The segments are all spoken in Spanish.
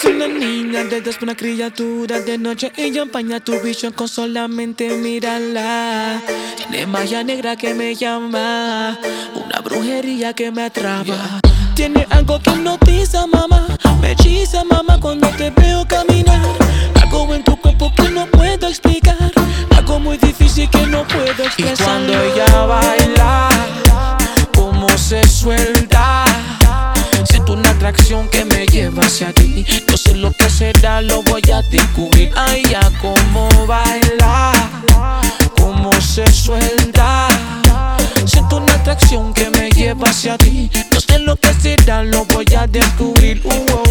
Es una niña, de dos una criatura. De noche ella empaña tu visión con solamente mirarla. Tiene magia negra que me llama, una brujería que me atrapa. Tiene algo que hipnotiza, mamá, me hechiza, mamá, cuando te veo caminar. Algo en tu cuerpo que no puedo explicar, algo muy difícil que no puedo expresar. Y cuando ella baila, cómo se suelta, siento una atracción que me lleva hacia ti. No sé lo que será, lo voy a descubrir. Ay, ya cómo baila, cómo se suelta, siento una atracción que me lleva hacia ti. No sé lo que será, lo voy a descubrir.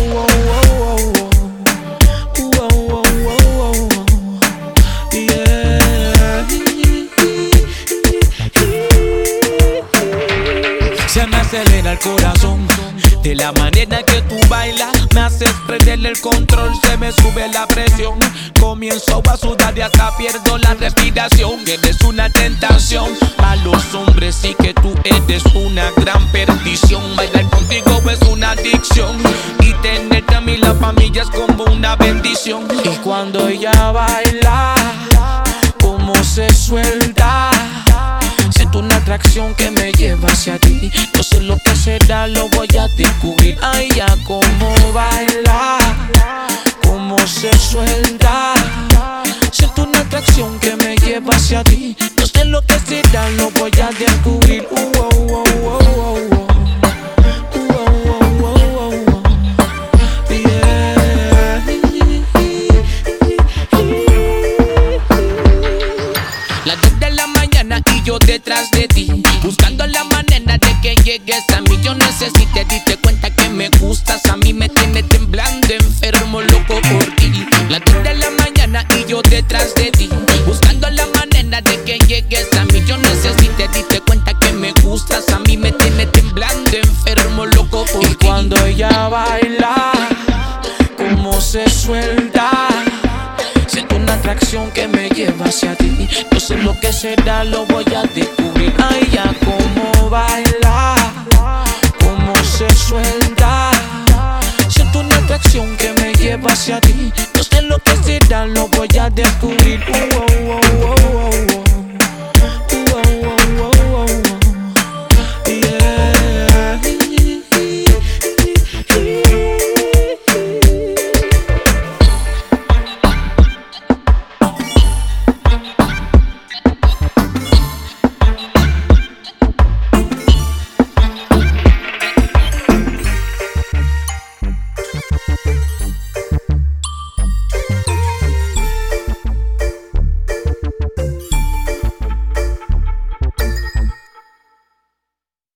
Yeah. Se me acelera el corazón de la manera que tú bailas, me haces perder el control, se me sube la presión. Comienzo a sudar y hasta pierdo la respiración. Eres una tentación a los hombres y que tú eres una gran perdición. Bailar contigo es una adicción y tenerte a mí la familia es como una bendición. Y cuando ella baila, cómo se suelta, siento una atracción que me lleva hacia ti. No sé lo que será, lo voy a descubrir. Ay, ya cómo baila, cómo se suelta, siento una atracción que me lleva hacia ti. No sé lo que será, lo voy a descubrir. Las 2 de la mañana y yo detrás de ti, buscando la manera de que llegues a mí. Yo necesité, diste cuenta que me gustas. A mí me tiene temblando, enfermo, loco por ti. Las 2 de la mañana y yo detrás de ti, buscando la manera de que llegues a mí. Yo necesité, diste cuenta que me gustas. A mí me tiene temblando, enfermo, loco por ti. Y cuando ella baila, cómo se suelta, siento una atracción que me lleva hacia ti. No sé lo que será, lo voy a descubrir. Ay, ya cómo baila, cómo se suelta, siento una atracción que me lleva hacia ti. No sé lo que será, lo voy a descubrir.